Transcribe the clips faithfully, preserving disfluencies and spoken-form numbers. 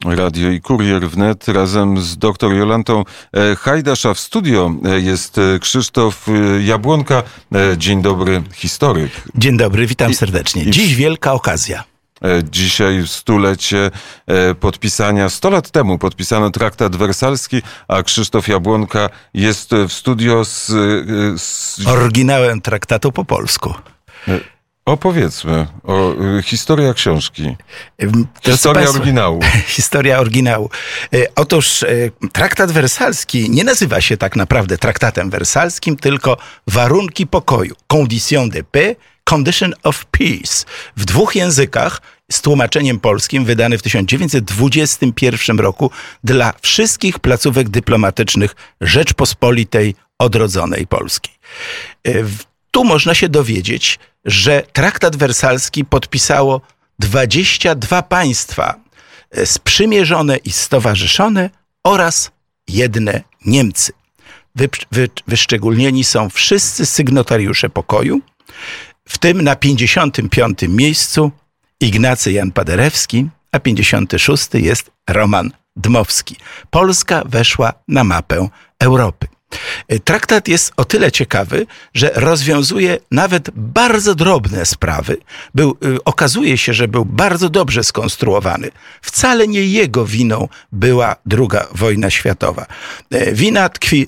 Radio i Kurier Wnet razem z doktor Jolantą Hajdasz, a w studio jest Krzysztof Jabłonka. Dzień dobry, historyk. Dzień dobry, witam serdecznie. I, Dziś wielka okazja. Dzisiaj stulecie podpisania, sto lat temu podpisano traktat wersalski, a Krzysztof Jabłonka jest w studio z... z... oryginałem traktatu po polsku. Opowiedzmy o historia książki. Historia Państwa, oryginału. Historia oryginału. Otóż traktat wersalski nie nazywa się tak naprawdę traktatem wersalskim, tylko warunki pokoju. Condition de paix, Condition of Peace. W dwóch językach z tłumaczeniem polskim, wydany w tysiąc dziewięćset dwudziestym pierwszym roku dla wszystkich placówek dyplomatycznych Rzeczpospolitej odrodzonej Polski. Tu można się dowiedzieć, że traktat wersalski podpisało dwadzieścia dwa państwa sprzymierzone i stowarzyszone oraz jedne Niemcy. Wy, wy, wyszczególnieni są wszyscy sygnatariusze pokoju, w tym na pięćdziesiątym piątym miejscu Ignacy Jan Paderewski, a pięćdziesiąty szósty jest Roman Dmowski. Polska weszła na mapę Europy. Traktat jest o tyle ciekawy, że rozwiązuje nawet bardzo drobne sprawy. Był, okazuje się, że był bardzo dobrze skonstruowany. Wcale nie jego winą była druga wojna światowa. Wina tkwi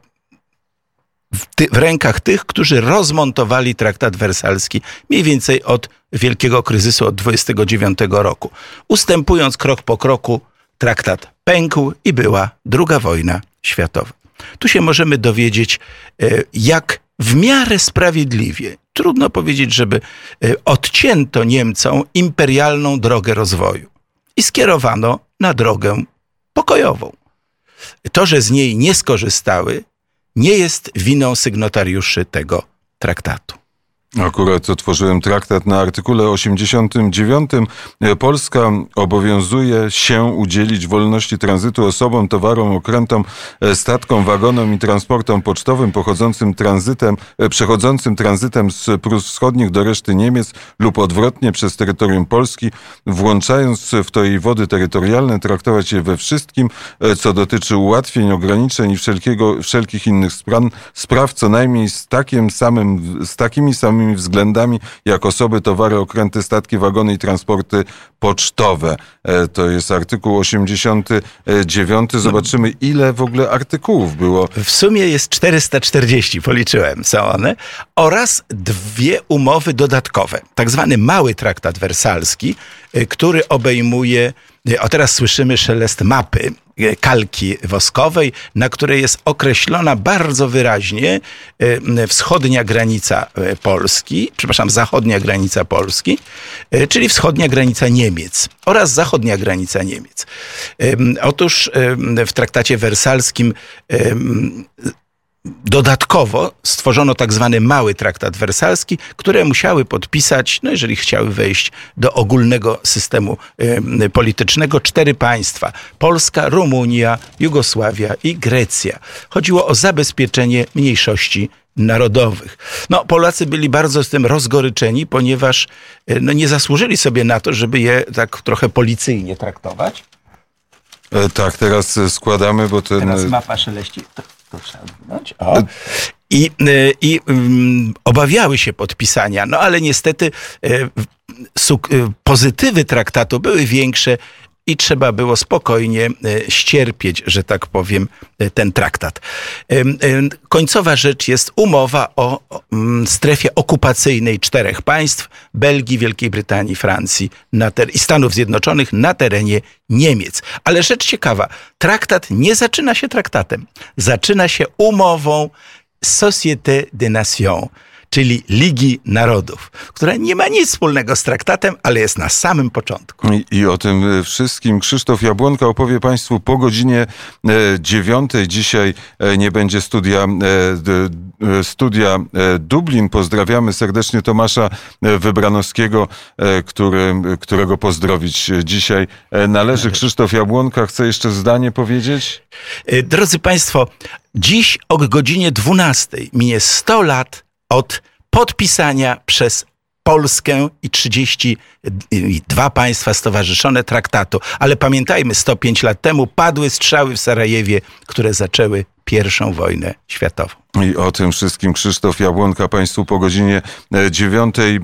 w, ty, w rękach tych, którzy rozmontowali traktat wersalski mniej więcej od wielkiego kryzysu od dwudziestego dziewiątego roku. Ustępując krok po kroku, traktat pękł i była druga wojna światowa. Tu się możemy dowiedzieć, jak w miarę sprawiedliwie, trudno powiedzieć, żeby odcięto Niemcom imperialną drogę rozwoju i skierowano na drogę pokojową. To, że z niej nie skorzystały, nie jest winą sygnatariuszy tego traktatu. Akurat otworzyłem traktat na artykule osiemdziesiątym dziewiątym. Polska obowiązuje się udzielić wolności tranzytu osobom, towarom, okrętom, statkom, wagonom i transportom pocztowym pochodzącym tranzytem, przechodzącym tranzytem z Prus Wschodnich do reszty Niemiec lub odwrotnie przez terytorium Polski, włączając w to jej wody terytorialne, traktować je we wszystkim, co dotyczy ułatwień, ograniczeń i wszelkiego, wszelkich innych spraw, spraw co najmniej z takim samym, z takimi samymi względami, jak osoby, towary, okręty, statki, wagony i transporty pocztowe. To jest artykuł osiemdziesiąty dziewiąty. Zobaczymy, ile w ogóle artykułów było. W sumie jest czterysta czterdzieści, policzyłem, są one, oraz dwie umowy dodatkowe. Tak zwany mały traktat wersalski, który obejmuje, o teraz słyszymy szelest mapy, kalki woskowej, na której jest określona bardzo wyraźnie wschodnia granica Polski, przepraszam, zachodnia granica Polski, czyli wschodnia granica Niemiec oraz zachodnia granica Niemiec. Otóż w traktacie wersalskim dodatkowo stworzono tak zwany mały traktat wersalski, które musiały podpisać, no jeżeli chciały wejść do ogólnego systemu y, politycznego, cztery państwa. Polska, Rumunia, Jugosławia i Grecja. Chodziło o zabezpieczenie mniejszości narodowych. No, Polacy byli bardzo z tym rozgoryczeni, ponieważ y, no, nie zasłużyli sobie na to, żeby je tak trochę policyjnie traktować. E, tak, teraz składamy, bo ten... Teraz mapa szeleści... To trzeba odwinąć. O. I, i um, obawiały się podpisania, no ale niestety e, suk, e, pozytywy traktatu były większe i trzeba było spokojnie e, ścierpieć, że tak powiem, e, ten traktat. E, e, końcowa rzecz jest umowa o, o m, strefie okupacyjnej czterech państw, Belgii, Wielkiej Brytanii, Francji na ter- i Stanów Zjednoczonych na terenie Niemiec. Ale rzecz ciekawa, traktat nie zaczyna się traktatem. Zaczyna się umową Société des Nations, czyli Ligi Narodów, która nie ma nic wspólnego z traktatem, ale jest na samym początku. I, i o tym wszystkim Krzysztof Jabłonka opowie Państwu po godzinie dziewiątej. Dzisiaj nie będzie studia, studia Dublin. Pozdrawiamy serdecznie Tomasza Wybranowskiego, który, którego pozdrowić dzisiaj należy. Krzysztof Jabłonka chce jeszcze zdanie powiedzieć? Drodzy Państwo, dziś o godzinie dwunastej minie sto lat od podpisania przez Polskę i trzydzieści dwa państwa stowarzyszone traktatu. Ale pamiętajmy, sto pięć lat temu padły strzały w Sarajewie, które zaczęły pierwszą wojnę światową. I o tym wszystkim Krzysztof Jabłonka Państwu po godzinie dziewiątej